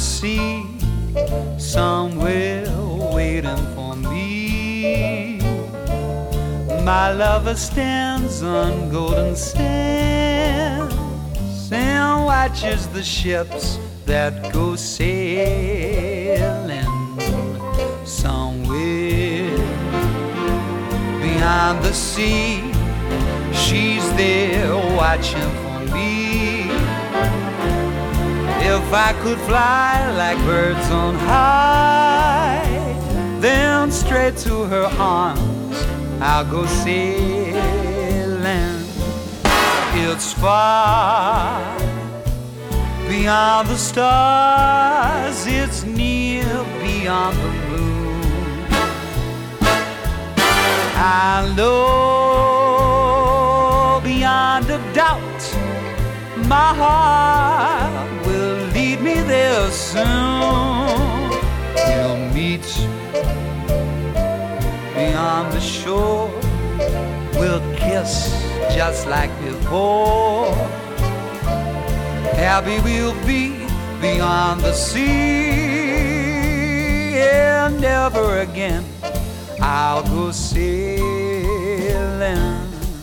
sea, somewhere waiting for me. My lover stands on golden sands and watches the ships that go sailing somewhere beyond the sea. She's there watching for me. If I could fly like birds on high, then straight to her arms I'll go sailing. It's far beyond the stars, it's near beyond the moon. I know beyond a doubt my heart will lead me there soon. We'll meet beyond the shore, we'll kiss just like before. Happy we'll be beyond the sea, and never again I'll go sailing.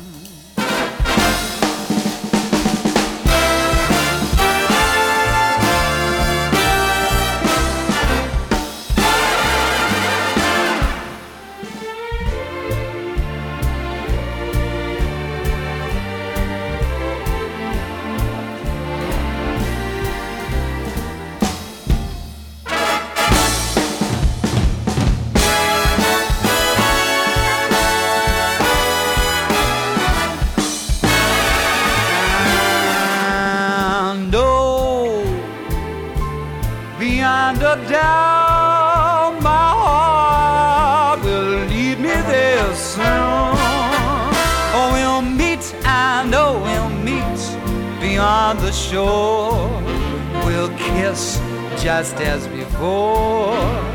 Beyond a doubt, my heart will lead me there soon. Oh, we'll meet, I know we'll meet beyond the shore. We'll kiss just as before.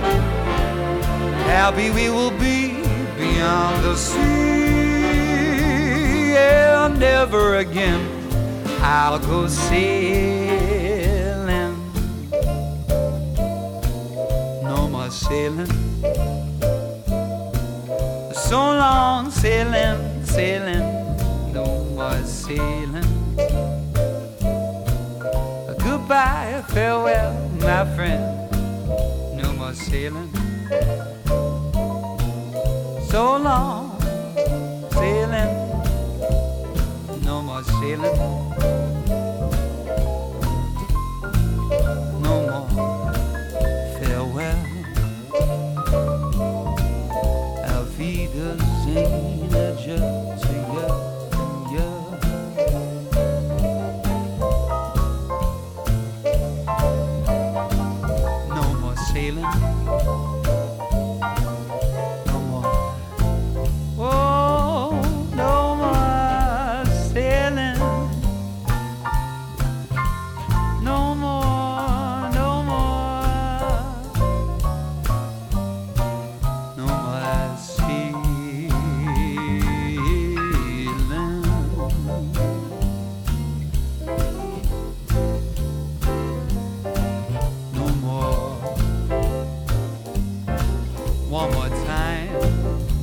Happy we will be beyond the sea, and never again I'll go sailing. Sailing, so long sailing, sailing, no more sailing. Goodbye, farewell, my friend, no more sailing. So long sailing, no more sailing. No more farewell. No more sailing, no more. Oh, no more sailing, no more, no more, no more sailing. One more time.